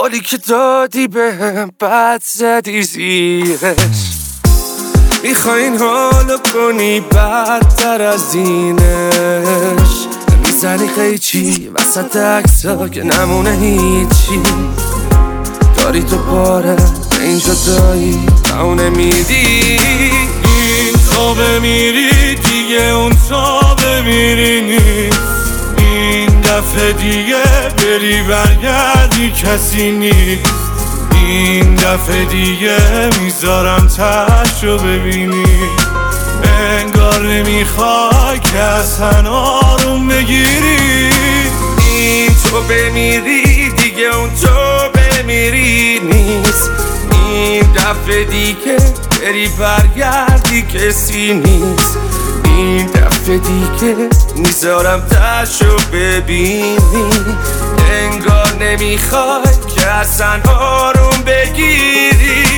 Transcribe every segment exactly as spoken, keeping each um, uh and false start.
حالی که دادی بهم بد زدی زیرش. میخواین حالو کنی بدتر از اینش، میزنی قیچی وسط عکسا که نمونه هیچی. داری تو باره به این جدایی تو نمیدی. این تا بمیری دیگه اون تا بمیری نیست. این دفعه دیگه بری برگردی کسی نیست. این دفعه دیگه میذارم تشو ببینی. انگار نمیخوای که اصلا آروم بگیری. این تو بمیری دیگه اون تو بمیری نیست. این دفعه دیگه بری برگردی کسی نیست. این دفعه دیگه میذارم تشو ببینی. انگار نمیخوای که اصلا آروم بگیری.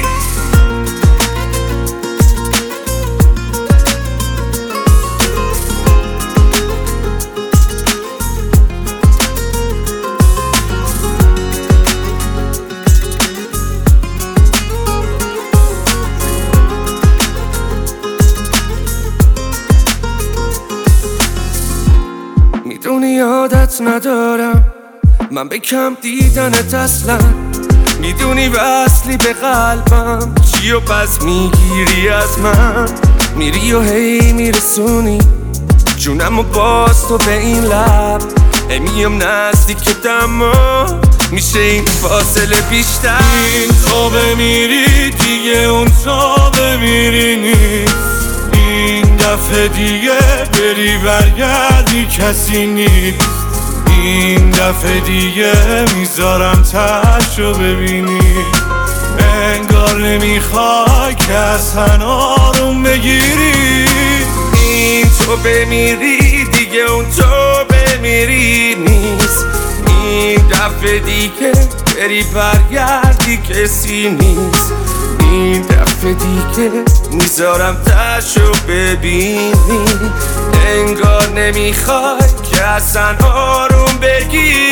میدونی عادت ندارم من به کم دیدنت اصلا. میدونی وصلی به قلبم چی و پس میگیری از من. میری و هی میرسونی جونم و باز تو به این لب. هی میام نزدیکت اما میشه این فاصله بیشتر. این تا بمیری دیگه اون تا بمیری نیست. این دفعه دیگه بری برگردی کسی نیست. این دفعه دیگه میذارم تشو ببینی. انگار نمیخوای که اصلا آروم بگیری. این تو بمیری دیگه اون تو بمیری نیست. این دفعه دیگه بری برگردی کسی نیست. این دفعه دیگه میذارم تشو ببینی. انگار نمیخوای که اصلا آروم بگیری.